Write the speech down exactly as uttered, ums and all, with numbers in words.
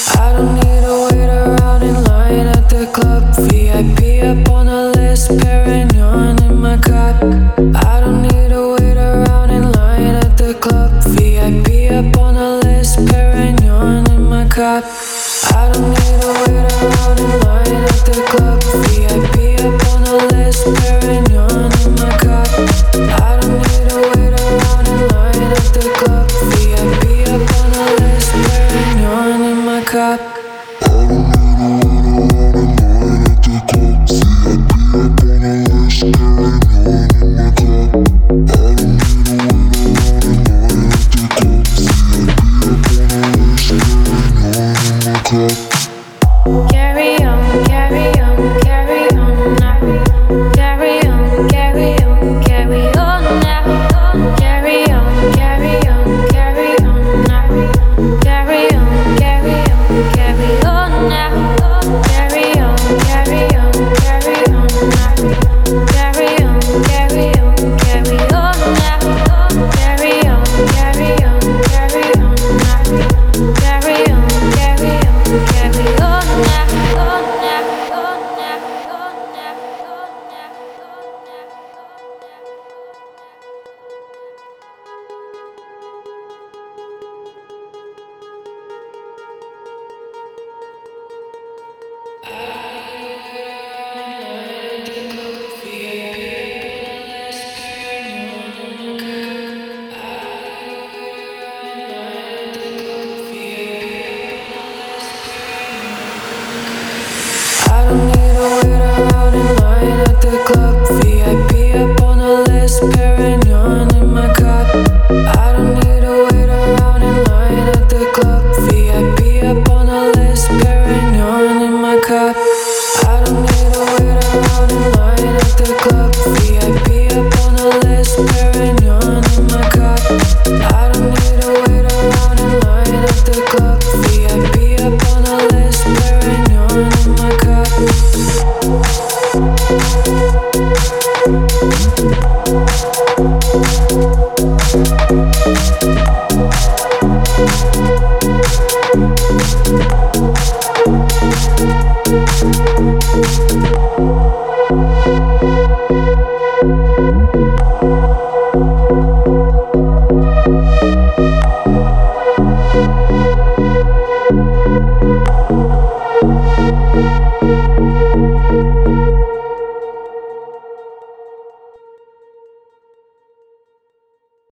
I don't need to wait around in line at the club. V I P up on the list, Perignon in my cup. I don't need to wait around in line at the club. V I P up on the list, Perignon in my cup. I don't need to wait around in line at the club. V I P up on the list, Perignon in my cup. I don't need to wait around in line at the club. V I P up on the list, Perignon in my cup.